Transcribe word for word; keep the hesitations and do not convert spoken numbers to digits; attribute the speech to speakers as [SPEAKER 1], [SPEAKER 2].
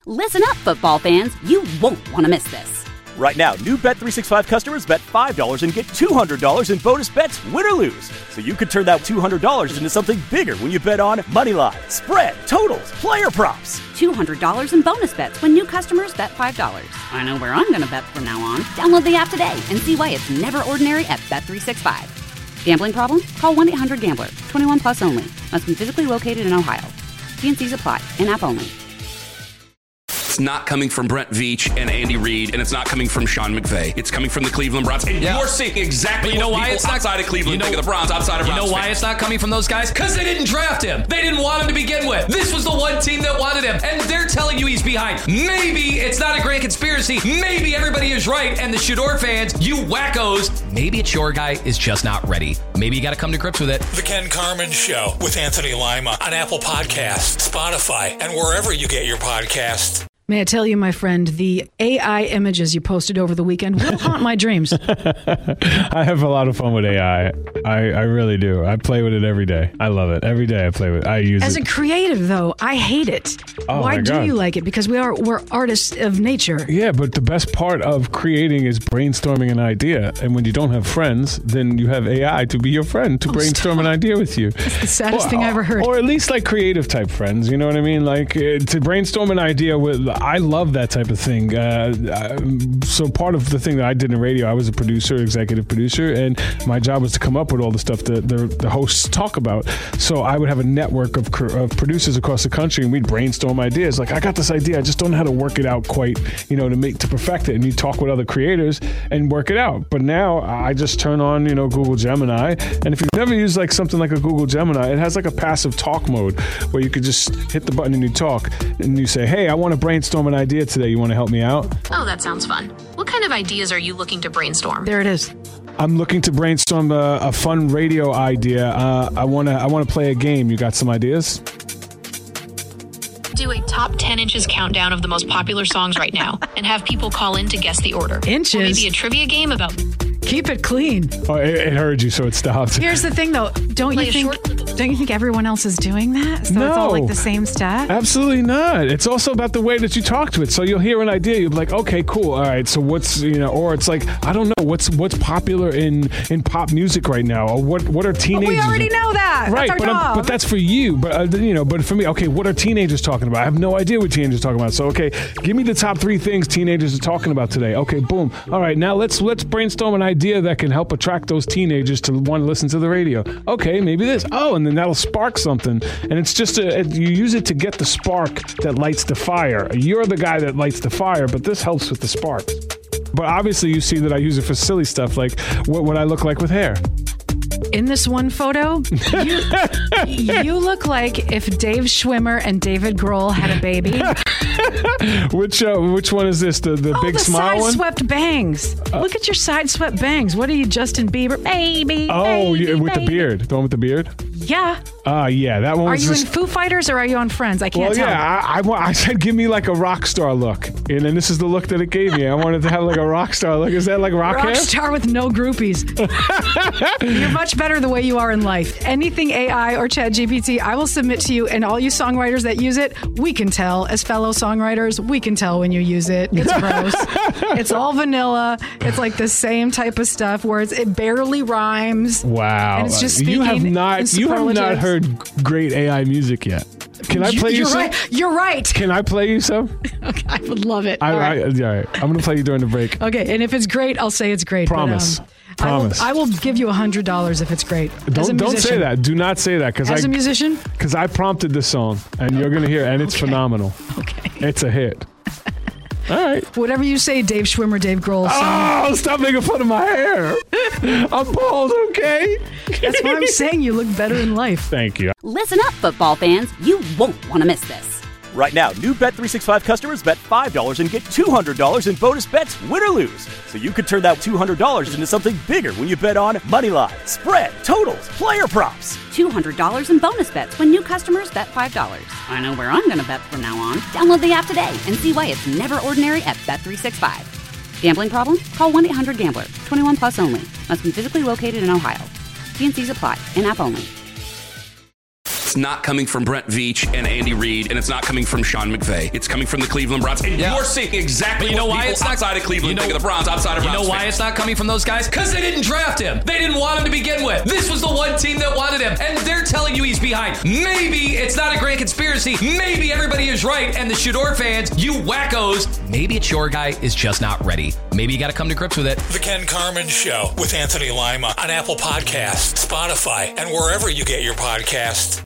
[SPEAKER 1] Listen up, football fans. You won't want to miss this.
[SPEAKER 2] Right now, new Bet three sixty-five customers bet five dollars and get two hundred dollars in bonus bets, win or lose. So you could turn that two hundred dollars into something bigger when you bet on money line, spread, totals, player props.
[SPEAKER 1] two hundred dollars in bonus bets when new customers bet five dollars. I know where I'm going to bet from now on. Download the app today and see why it's never ordinary at Bet three sixty-five. Gambling problem? Call one eight hundred gambler. twenty-one plus only. Must be physically located in Ohio. T and C's apply. In-app only.
[SPEAKER 3] It's not coming from Brent Veach and Andy Reid, and it's not coming from Sean McVay. It's coming from the Cleveland Browns. And yeah. you're seeing exactly you know what why people it's not, outside of Cleveland you know, think of the Browns, outside of
[SPEAKER 4] You
[SPEAKER 3] Browns
[SPEAKER 4] know why
[SPEAKER 3] fans.
[SPEAKER 4] it's not coming from those guys? Because they didn't draft him. They didn't want him to begin with. This was the one team that wanted him, and they're telling you he's behind. Maybe it's not a great conspiracy. Maybe everybody is right, and the Shador fans, you wackos, maybe it's your guy is just not ready. Maybe you got to come to grips with it.
[SPEAKER 5] The Ken Carman Show with Anthony Lima on Apple Podcasts, Spotify, and wherever you get your podcasts.
[SPEAKER 6] May I tell you, my friend, the A I images you posted over the weekend will haunt my dreams.
[SPEAKER 7] I have a lot of fun with A I. I, I really do. I play with it every day. I love it. Every day I play with it. I use
[SPEAKER 6] As
[SPEAKER 7] it.
[SPEAKER 6] a creative, though, I hate it.
[SPEAKER 7] Oh,
[SPEAKER 6] Why
[SPEAKER 7] my
[SPEAKER 6] do
[SPEAKER 7] God.
[SPEAKER 6] you like it? Because we are, we're artists of nature.
[SPEAKER 7] Yeah, but the best part of creating is brainstorming an idea. And when you don't have friends, then you have A I to be your friend to
[SPEAKER 6] Oh,
[SPEAKER 7] brainstorm
[SPEAKER 6] stop.
[SPEAKER 7] an idea with you.
[SPEAKER 6] It's the saddest
[SPEAKER 7] or,
[SPEAKER 6] thing I ever heard.
[SPEAKER 7] Or at least like creative type friends. You know what I mean? Like uh, to brainstorm an idea with, I love that type of thing. Uh, I, so part of the thing that I did in radio, I was a producer, executive producer, and my job was to come up with all the stuff that the, the hosts talk about. So I would have a network of, of producers across the country, and we'd brainstorm ideas. Like, I got this idea, I just don't know how to work it out quite, you know, to make to perfect it. And you talk with other creators and work it out. But now I just turn on, you know, Google Gemini, and if you've never used like something like a Google Gemini, it has like a passive talk mode where you could just hit the button and you talk, and you say, hey, I want to brainstorm an idea today. You want to help me out?
[SPEAKER 8] Oh, that sounds fun. What kind of ideas are you looking to brainstorm?
[SPEAKER 6] There it is.
[SPEAKER 7] I'm looking to brainstorm a, a fun radio idea. Uh, I want to I want to play a game. You got some ideas?
[SPEAKER 8] Do a top ten inches countdown of the most popular songs right now and have people call in to guess the order.
[SPEAKER 6] Inches?
[SPEAKER 8] Or maybe a trivia game about...
[SPEAKER 6] Keep it clean.
[SPEAKER 7] Oh, it, it heard you, so it stopped.
[SPEAKER 6] Here's the thing, though. Don't
[SPEAKER 8] Play
[SPEAKER 6] you
[SPEAKER 8] a
[SPEAKER 6] think?
[SPEAKER 8] short-
[SPEAKER 6] Don't you think everyone else is doing that? So it's all
[SPEAKER 7] No.
[SPEAKER 6] like the same stuff.
[SPEAKER 7] Absolutely not. It's also about the way that you talk to it. So you'll hear an idea, you'll be like, okay, cool. All right. So what's, you know, or it's like, I don't know, what's what's popular in, in pop music right now? Or what, what are
[SPEAKER 6] But
[SPEAKER 7] teenagers?
[SPEAKER 6] we already know that.
[SPEAKER 7] Right,
[SPEAKER 6] That's our
[SPEAKER 7] but, I'm-
[SPEAKER 6] job.
[SPEAKER 7] but that's for you. But uh, you know, but for me, okay, what are teenagers talking about? I have no idea what teenagers are talking about. So okay, give me the top three things teenagers are talking about today. Okay, boom. All right, now let's let's brainstorm an idea that can help attract those teenagers to want to listen to the radio. Okay, maybe this. Oh, and then that'll spark something. And it's just a, you use it to get the spark that lights the fire. You're the guy that lights the fire, but this helps with the sparks. But obviously, you see that I use it for silly stuff, like what would I look like with hair?
[SPEAKER 6] In this one photo, you, you look like if Dave Schwimmer and David Grohl had a baby.
[SPEAKER 7] which uh, which one is this? The the
[SPEAKER 6] Oh,
[SPEAKER 7] big
[SPEAKER 6] the
[SPEAKER 7] smile one?
[SPEAKER 6] side-swept bangs. Look at your side-swept bangs. What are you, Justin Bieber? Baby,
[SPEAKER 7] Oh,
[SPEAKER 6] baby,
[SPEAKER 7] yeah, with the
[SPEAKER 6] baby.
[SPEAKER 7] beard. The one with the beard?
[SPEAKER 6] Yeah.
[SPEAKER 7] Ah, uh, yeah, that one
[SPEAKER 6] Are
[SPEAKER 7] was
[SPEAKER 6] you
[SPEAKER 7] just...
[SPEAKER 6] in Foo Fighters or are you on Friends? I can't
[SPEAKER 7] Well,
[SPEAKER 6] tell.
[SPEAKER 7] yeah, I, I, wa- I said give me like a rock star look. And then this is the look that it gave me. I wanted to have like a rock star look. Is that like rock,
[SPEAKER 6] Rock
[SPEAKER 7] hair?
[SPEAKER 6] star with no groupies. You're much better the way you are in life. Anything A I or ChatGPT, I will submit to you, and all you songwriters that use it, we can tell. As fellow songwriters, we can tell when you use it. It's gross. It's all vanilla. It's like the same type of stuff where it's, it barely rhymes.
[SPEAKER 7] Wow.
[SPEAKER 6] And it's just
[SPEAKER 7] you have
[SPEAKER 6] speaking
[SPEAKER 7] not
[SPEAKER 6] in
[SPEAKER 7] you have not
[SPEAKER 6] superlatives.
[SPEAKER 7] heard great A I music yet. Can I play you,
[SPEAKER 6] You're
[SPEAKER 7] some?
[SPEAKER 6] right. You're right.
[SPEAKER 7] Can I play you some?
[SPEAKER 6] Okay, I would love it.
[SPEAKER 7] I,
[SPEAKER 6] All right.
[SPEAKER 7] I, all right. I'm going to play you during the break.
[SPEAKER 6] Okay, and if it's great, I'll say it's great.
[SPEAKER 7] Promise.
[SPEAKER 6] But, um,
[SPEAKER 7] Promise.
[SPEAKER 6] I will, I will give you one hundred dollars if it's great. As a
[SPEAKER 7] Don't don't say
[SPEAKER 6] musician.
[SPEAKER 7] that. Do not say that because
[SPEAKER 6] As
[SPEAKER 7] I
[SPEAKER 6] a musician?
[SPEAKER 7] because I prompted this song and you're going to hear it and it's
[SPEAKER 6] Okay.
[SPEAKER 7] phenomenal.
[SPEAKER 6] Okay.
[SPEAKER 7] It's a hit. All right.
[SPEAKER 6] Whatever you say, Dave Schwimmer, Dave Grohl. Song.
[SPEAKER 7] Oh, stop making fun of my hair. I'm bald, okay?
[SPEAKER 6] That's why I'm saying you look better in life.
[SPEAKER 7] Thank you.
[SPEAKER 1] Listen up, football fans. You won't want to miss this.
[SPEAKER 2] Right now, new Bet three sixty-five customers bet five dollars and get two hundred dollars in bonus bets, win or lose. So you could turn that two hundred dollars into something bigger when you bet on money line, spread, totals, player props.
[SPEAKER 1] two hundred dollars in bonus bets when new customers bet five dollars. I know where I'm going to bet from now on. Download the app today and see why it's never ordinary at Bet three sixty-five. Gambling problem? Call one eight hundred gambler. twenty-one plus only. Must be physically located in Ohio. T and C's apply. In-app only.
[SPEAKER 3] It's not coming from Brent Veach and Andy Reid, and it's not coming from Sean McVay. It's coming from the Cleveland Browns. And yeah. you're seeing exactly
[SPEAKER 4] but you know
[SPEAKER 3] what
[SPEAKER 4] why
[SPEAKER 3] people
[SPEAKER 4] it's not,
[SPEAKER 3] outside of Cleveland
[SPEAKER 4] you know,
[SPEAKER 3] think of the Browns, outside of
[SPEAKER 4] You
[SPEAKER 3] Browns
[SPEAKER 4] know why
[SPEAKER 3] fans.
[SPEAKER 4] it's not coming from those guys? Because they didn't draft him. They didn't want him to begin with. This was the one team that wanted him, and they're telling you he's behind. Maybe it's not a grand conspiracy. Maybe everybody is right, and the Shador fans, you wackos, maybe it's your guy is just not ready. Maybe you got to come to grips with it.
[SPEAKER 5] The Ken Carman Show with Anthony Lima on Apple Podcasts, Spotify, and wherever you get your podcasts.